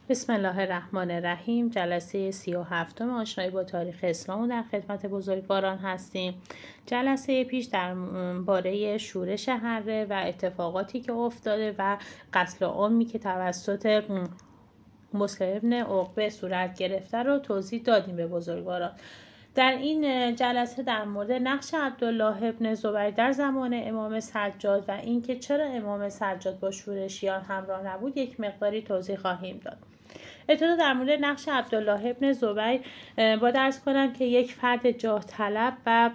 بسم الله الرحمن الرحیم. جلسه 37 آشنایی با تاریخ اسلام در خدمت بزرگواران هستیم. جلسه پیش در باره شورش حره و اتفاقاتی که افتاده و قتل عامی که توسط مسلم ابن عقبه صورت گرفته رو توضیح دادیم به بزرگواران. در این جلسه در مورد نقش عبدالله ابن زبیر در زمان امام سجاد و اینکه چرا امام سجاد با شورشیان همراه نبود یک مقداری توضیح خواهیم داد. ابتدا در مورد نقش عبدالله ابن زبیر با درس کنم که یک فرد جاه طلب و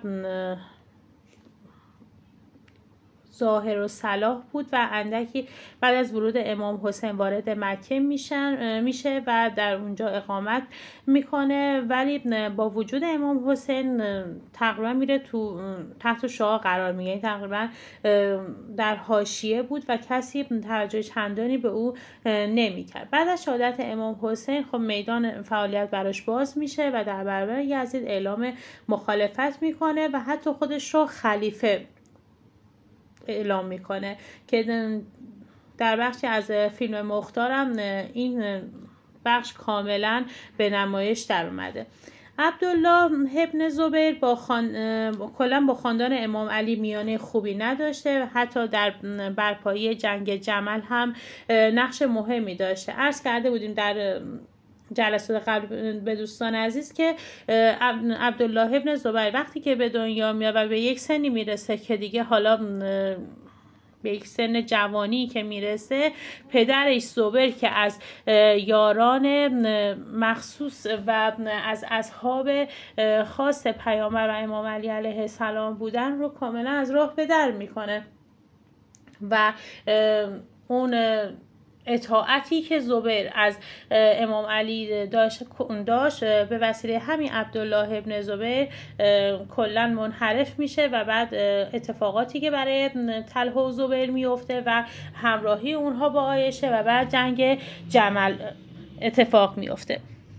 ظاهر و صلاح بود و اندکی بعد از ورود امام حسین وارد مکه میشه و در اونجا اقامت میکنه، ولی با وجود امام حسین تقریبا میره تحت شعاع قرار میگیره، تقریبا در حاشیه بود و کسی توجه چندانی به او نمیکرد. بعد از شهادت امام حسین خب میدان فعالیت براش باز میشه و در برابر یزید اعلام مخالفت میکنه و حتی خودش رو خلیفه اعلام میکنه که در بخشی از فیلم مختارم این بخش کاملا به نمایش در اومده. عبدالله ابن زبیر کلا با خاندان امام علی میانه خوبی نداشته، حتی در برپایی جنگ جمل هم نقش مهمی داشته. عرض کرده بودیم در جلسات قبل به دوستان عزیز که عبدالله ابن زبیر وقتی که به دنیا میاد و به یک سنی میرسه که دیگه حالا به یک سن جوانی که میرسه، پدرش زبیر که از یاران مخصوص و از اصحاب خاص پیامبر و امام علی علیه السلام بودن رو کاملا از راه به در میکنه و اون اطاعتی که زبیر از امام علی داشت به وسیله همین عبدالله ابن زبیر کلا منحرف میشه و بعد اتفاقاتی که برای طلحه و زبیر میفته و همراهی اونها با عایشه و بعد جنگ جمل اتفاق میفته.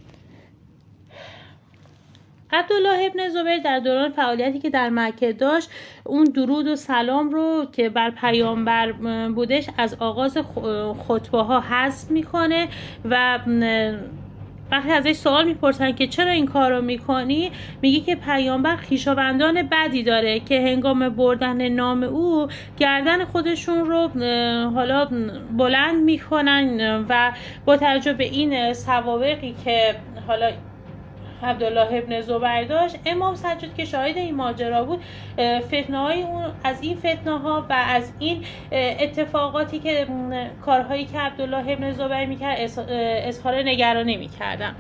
عبدالله ابن زبیر در دوران فعالیتی که در مکه داشت اون درود و سلام رو که بر پیامبر بودش از آغاز خطبه ها حذف میکنه و وقتی ازش سوال میپرسن که چرا این کار رو میکنی، میگه که پیامبر خویشاوندان بدی داره که هنگام بردن نام او گردن خودشون رو حالا بلند میکنن و با توجه به این سوابقی که حالا عبدالله ابن زبیر داشت، امام سجاد که شاهد این ماجرا بود فتنه‌های اون از این فتنه‌ها و از این اتفاقاتی که کارهایی که عبدالله ابن زبیر میکرد اظهار نگرانی میکردن.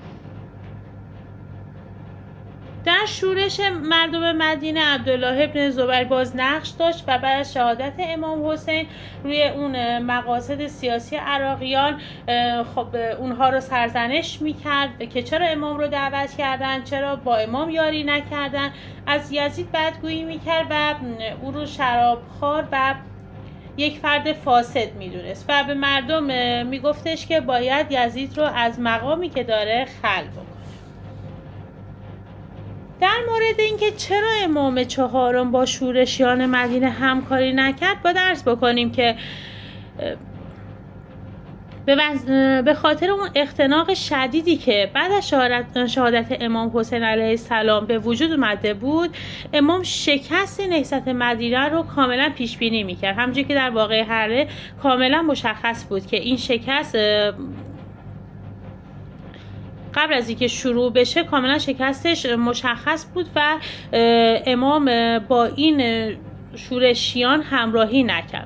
در شورش مردم مدینه عبدالله ابن زبیر باز نقش داشت و بعد از شهادت امام حسین روی اون مقاصد سیاسی عراقیان خب اونها رو سرزنش میکرد که چرا امام رو دعوت کردن، چرا با امام یاری نکردن، از یزید بدگویی میکرد و او رو شرابخوار و یک فرد فاسد میدونست و به مردم میگفتش که باید یزید رو از مقامی که داره خلع بکنه. در مورد اینکه چرا امام چهارم با شورشیان مدینه همکاری نکرد باید عرض بکنیم که به خاطر اون اختناق شدیدی که بعد از شهادت امام حسین علیه السلام به وجود اومده بود، امام شکست نهضت مدینه رو کاملا پیش بینی میکرد. همونجوری که در واقعه حره کاملا مشخص بود که این شکست قبل از اینکه شروع بشه کاملا شکستش مشخص بود و امام با این شورشیان همراهی نکرد.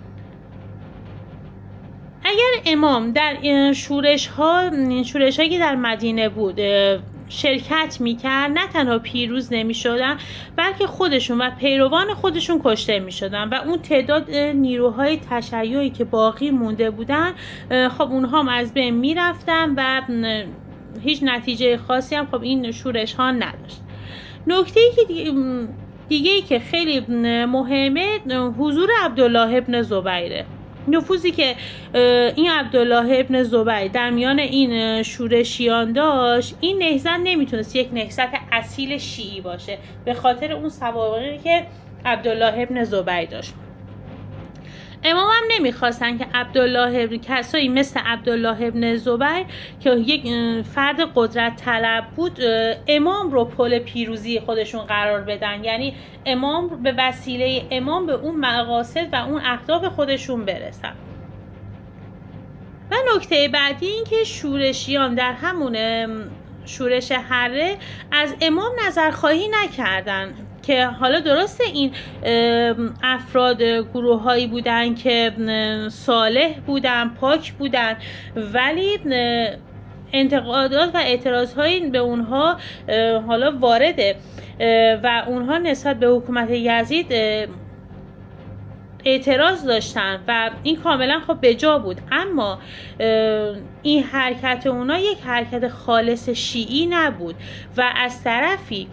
اگر امام در شورش‌هایی که در مدینه بود شرکت میکرد، نه تنها پیروز نمیشدن بلکه خودشون و پیروان خودشون کشته میشدن و اون تعداد نیروهای تشیعی که باقی مونده بودن خب اونها هم از بین میرفتن و هیچ نتیجه خاصی هم خب این شورش ها نداشت. نکته دیگه که خیلی مهمه حضور عبدالله ابن زبیره. نفوذی که این عبدالله ابن زبیر در میان این شورشیان داشت، این نهضت نمیتونست یک نهضت اصیل شیعی باشه به خاطر اون سوابقی که عبدالله ابن زبیر داشت. امام هم نمیخواستن که کسایی مثل عبدالله ابن زبیر که یک فرد قدرت طلب بود امام رو پل پیروزی خودشون قرار بدن، یعنی امام به وسیله امام به اون مقاصد و اون اهداف خودشون برسن. و نکته بعدی این که شورشیان در همون شورش حره از امام نظرخواهی نکردن که حالا درسته این افراد گروه هایی بودن که صالح بودن، پاک بودن، ولی انتقادات و اعتراض هایی به اونها حالا وارده و اونها نسبت به حکومت یزید اعتراض داشتن و این کاملا خب به جا بود، اما این حرکت اونا یک حرکت خالص شیعی نبود و از طرفی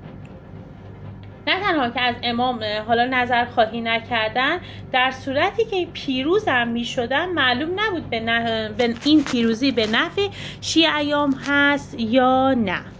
نه تنها که از امام حالا نظر خواهی نکردن، در صورتی که پیروز هم می شدن معلوم نبود به این پیروزی به نفع شیعیان هست یا نه.